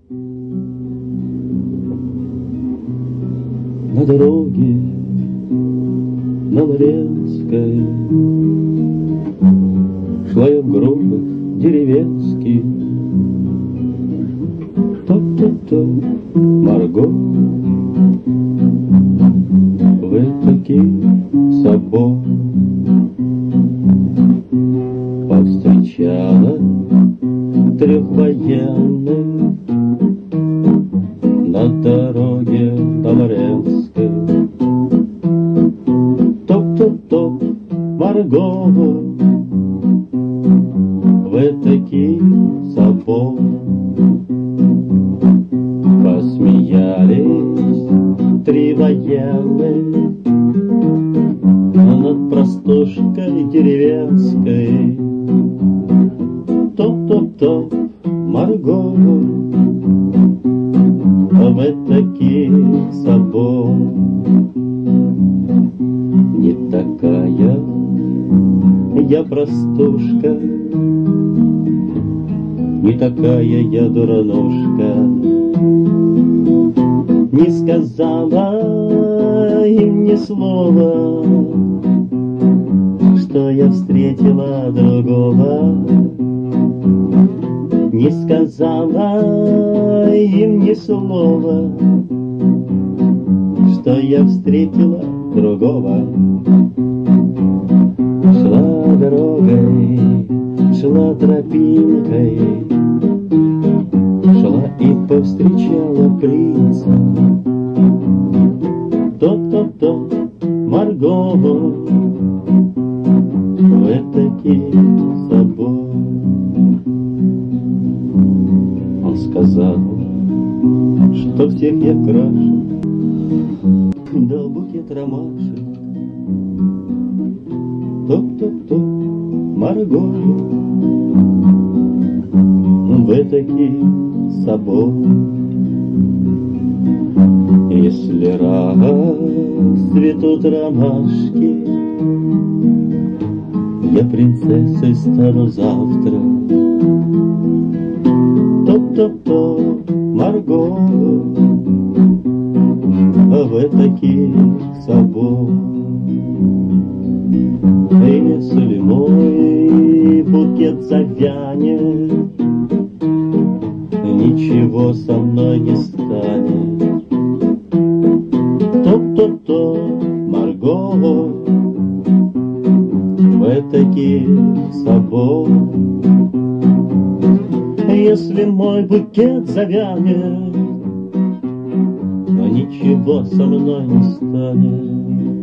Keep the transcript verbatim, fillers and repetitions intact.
На дороге на Новорецкой шла я в грубых деревенских. Топ-топ-топ, Марго, в этакий собор повстречала трех военных на дороге Новорецкой. Топ-топ-топ, Марго, в этакий собор. Посмеялись три военных над простушкой деревенской. Топ-топ-топ, Марго, в этакий собор. Не такая я простушка, не такая я дуранушка. Не сказала им ни слова, что я встретила другого. Не сказала им ни слова, что я встретила другого. Шла дорогой, шла тропинкой, шла и повстречала принца. Топ-топ-топ, Марго, в этакий собор. Он сказал, что всех я краше, дал букет ромашек. Топ-топ-топ, Марго, в этакий собор. Если расцветут ромашки, я принцессой стану завтра. Топ-топ-топ, Марго, в этакий собор. Если мой букет завянет, ничего со мной не станет. Топ-топ-топ, Марго, в этакий собор. Если мой букет завянет, ничего со мной не станет.